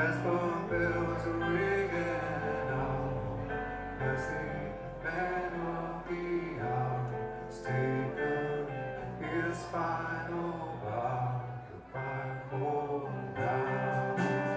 as the bells are ringing out, as the man of the hour's taken his final bow, goodbye for now.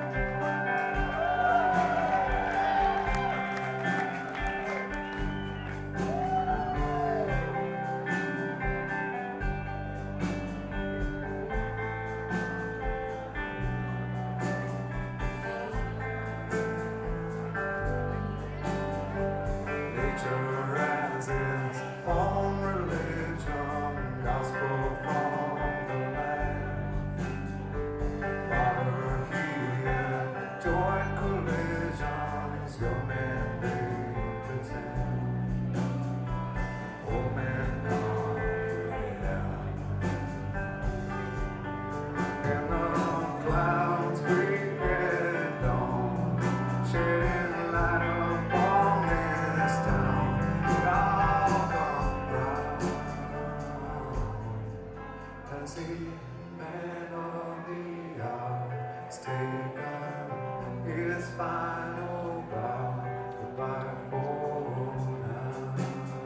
Nature has its own religion, gospel from the land. Water, heat, joint collisions, young men they pretend. Old men comprehend. And the clouds bring red dawn, shedding light upon this town. It all gone brown as the man of the hour's taken his final bow, goodbye for now.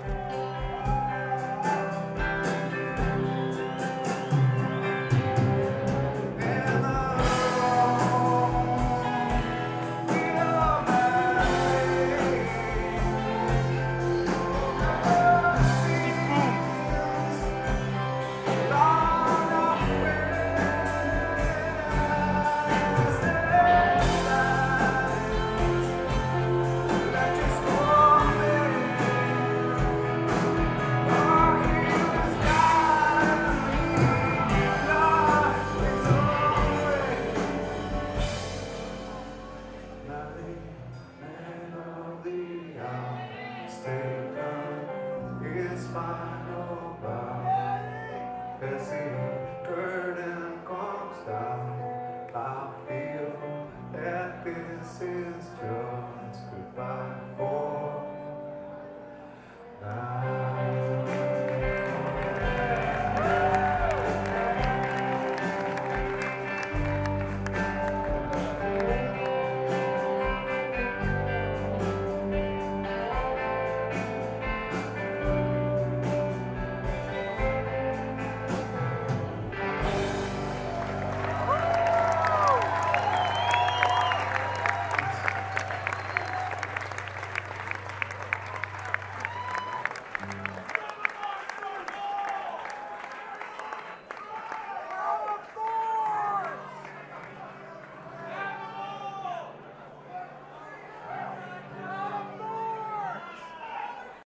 In the final bow as the curtain comes down. I feel that this is just goodbye for now.